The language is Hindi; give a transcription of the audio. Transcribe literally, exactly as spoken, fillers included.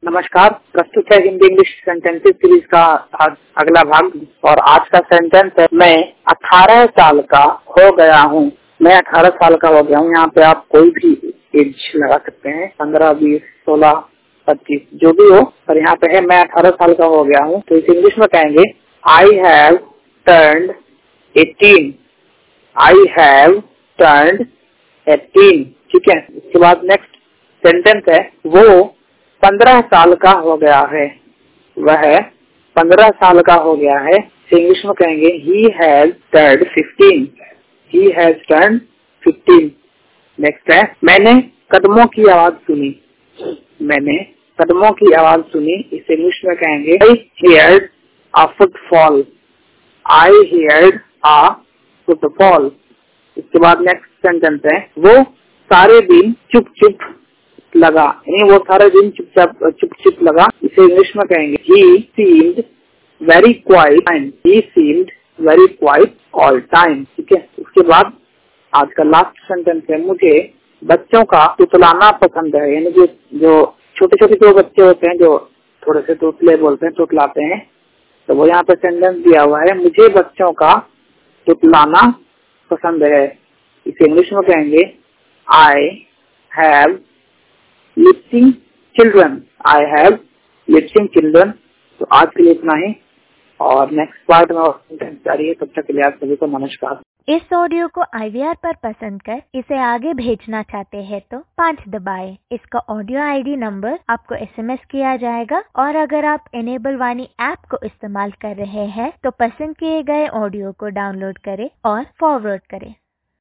नमस्कार, प्रस्तुत है हिंदी इंग्लिश सेंटेंसेस सीरीज का आज अगला भाग। और आज का सेंटेंस है, मैं अठारह साल का हो गया हूँ। मैं अठारह साल का हो गया हूँ। यहाँ पे आप कोई भी एज लगा सकते हैं, पंद्रह, बीस, सोलह, पच्चीस, जो भी हो, पर यहाँ पे है मैं अठारह साल का हो गया हूँ। तो इसे इंग्लिश में कहेंगे I have turned eighteen. I have turned eighteen. ठीक है। इसके बाद नेक्स्ट सेंटेंस है, वो पंद्रह साल का हो गया है। वह पंद्रह साल का हो गया है। इंग्लिश में कहेंगे he has turned fifteen. He has turned fifteen. Next है, मैंने कदमों की आवाज सुनी। मैंने कदमों की आवाज सुनी। इसे इंग्लिश में कहेंगे I heard a footfall. I heard a footfall. इसके बाद नेक्स्ट सेंटेंस है, वो सारे दिन चुप चुप लगा। यानी वो सारे दिन चुपचाप चुप चुप लगा। इसे इंग्लिश में कहेंगे he seemed very quiet time. He seemed very quiet all time. ठीक है। उसके बाद आज का लास्ट सेंटेंस है, मुझे बच्चों का तुतलाना पसंद है। यानी जो जो छोटे छोटे जो बच्चे होते हैं, जो थोड़े से तुतले बोलते हैं, तुतलाते हैं, तो वो यहाँ पे सेंटेंस दिया हुआ है, मुझे बच्चों का तुतलाना पसंद है। इसे इंग्लिश में कहेंगे I have lisping children. I have lisping children. तो आज के लिए इतना ही, और नेक्स्ट पार्ट में और सेंटेंस जारी है। तब तक के लिए आप सभी को नमस्कार। इस ऑडियो को आई वी आर पर पसंद कर इसे आगे भेजना चाहते हैं तो पाँच दबाएं। इसका ऑडियो आई डी नंबर आपको एस एम एस किया जाएगा। और अगर आप इनेबल वाणी ऐप को इस्तेमाल कर रहे हैं तो पसंद किए गए ऑडियो को डाउनलोड करें और फॉरवर्ड करें।